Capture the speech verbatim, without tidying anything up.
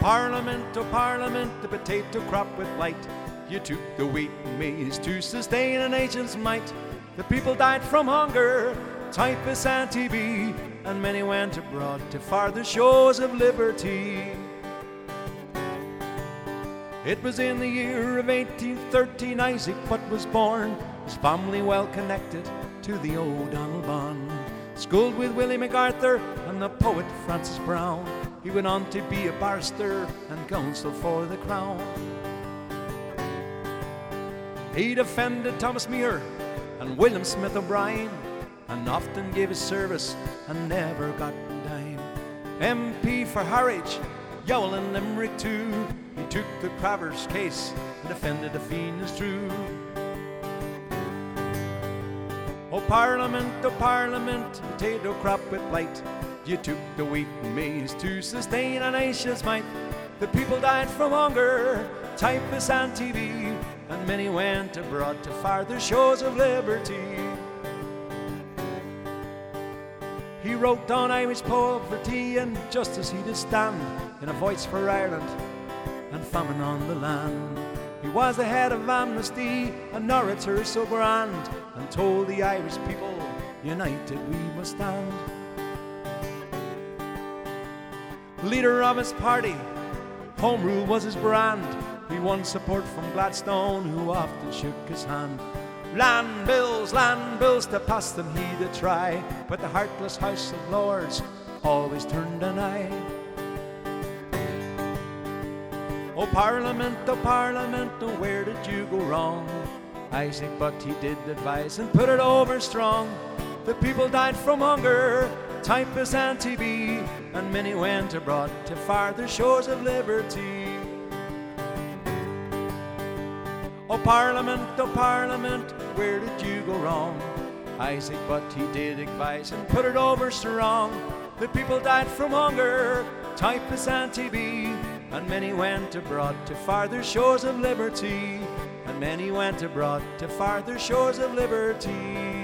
Parliament, oh Parliament, the potato crop with blight. You took the wheat and maize to sustain a nation's might. The people died from hunger, typhus and T B, and many went abroad to farther shores of liberty. It was in the year of eighteen thirteen Isaac Butt was born, his family well connected to the O'Donnell bond. Schooled with Willie MacArthur and the poet Francis Brown, he went on to be a barrister and counsel for the crown. He defended Thomas Muir and William Smith O'Brien, and often gave his service and never got a dime. M P for Harwich, Youghal and Limerick too, he took the Cravers case and defended the Fianna's true. Oh Parliament, oh Parliament, potato crop with blight. You took the wheat and maize to sustain a nation's might. The people died from hunger, typhus and T B, and many went abroad to farther shores of liberty. He wrote down Irish poverty and justice he did stand, in a voice for Ireland and famine on the land. He was the head of Amnesty, an orator so grand, and told the Irish people, united we must stand. Leader of his party, Home Rule was his brand. He won support from Gladstone, who often shook his hand. Land bills, land bills, to pass them he did try, but the heartless House of Lords always turned an eye. Oh Parliament, oh Parliament, oh where did you go wrong? Isaac Butt he did advise and put it over strong. The people died from hunger, typhus and T B, and many went abroad to farther shores of liberty. Oh Parliament, oh Parliament, where did you go wrong? Isaac Butt he did advise and put it over strong. The people died from hunger, typhus and T B, and many went abroad to farther shores of liberty. And many went abroad to farther shores of liberty.